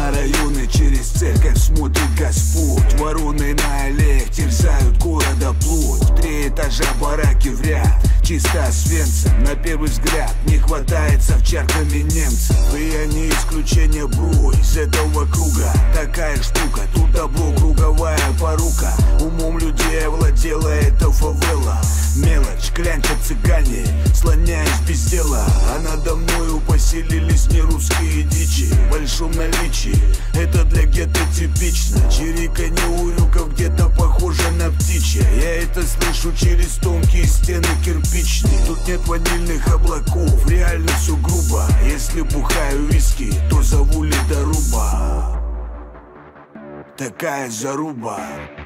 На районы через церковь смотрит Господь. Вороны на аллеях терзают города плоть. В 3 этажа бараки в ряд, чисто свинцем. На первый взгляд не хватает с овчарками немцев. И я не исключение, бро, из этого круга. Такая штука, тут добро, круговая порука. Умом людей овладела эта фавела. Мелочь, клянчат цыгане, слоняясь без дела. А надо мною поселились нерусские дичи в большом наличии. Это для гетто типично. Чириканье урюков где-то похоже на птичье. Я это слышу через тонкие стены кирпичные. Тут нет ванильных облаков, реально все грубо. Если бухаю виски, то зову ледоруба. Такая заруба.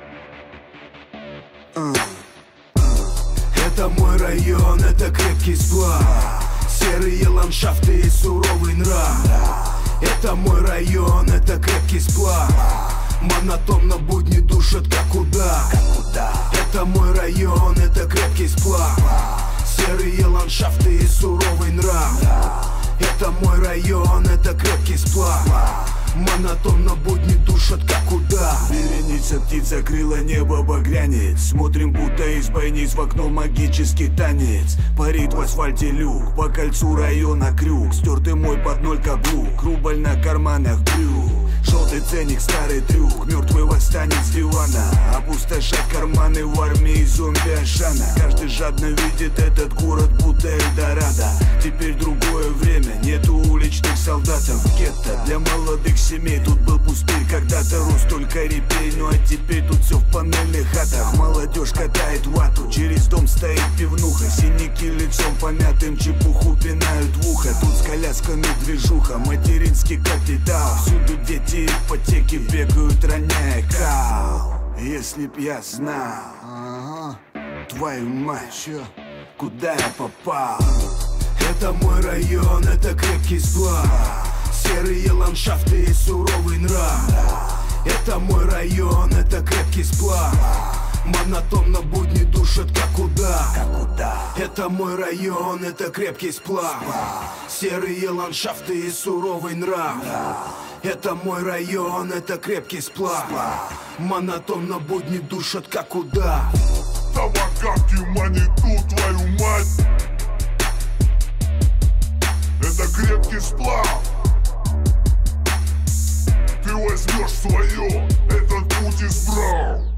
Это мой район, это крепкий сплав. Серые ландшафты и суровый нрав. Это мой район, это крепкий сплав. Монотонно будни душат, как удар. Это мой район, это крепкий сплав. Серые ландшафты и суровый нрав. Это мой район, это крепкий сплав. Монотонно будни душат, как удар. Вереница птиц закрыла небо, багрянец. Смотрим, будто из бойниц в окно магический танец. Парит в асфальте люк, по кольцу района крюк. Стертый мой под 0 каблук, рубль на карманах брюк. Желтый ценник, старый трюк, мертвый восстанет с дивана. Опустошать карманы в армии зомби Ашана. Каждый жадно видит этот город, будто Эльдорадо. Теперь другое время, нету уличных солдатов. Гетто для молодых семей, тут был пустырь. Когда-то рос только репей, ну а теперь тут все в панельных хатах. Молодежь катает вату, через дом стоит пивнуха. Синяки лицом помятым, чепуху пинают в ухо. Тут с колясками движуха, материнский капитал. Всюду дети ипотеки бегают, роняя кал. Если б я знал, твою мать, куда я попал. Это мой район, это крепкий сплав. Серые ландшафты и суровый нрав. Это мой район, это крепкий сплав. Монотонно будни душат, как удар. Это мой район, это крепкий сплав. Серые ландшафты и суровый нрав. Это мой район, это крепкий сплав. Монотонно будни душат, как удар. Табакарки, маниту, твою мать. Это крепкий сплав. Ты возьмешь свое, этот путь избрал.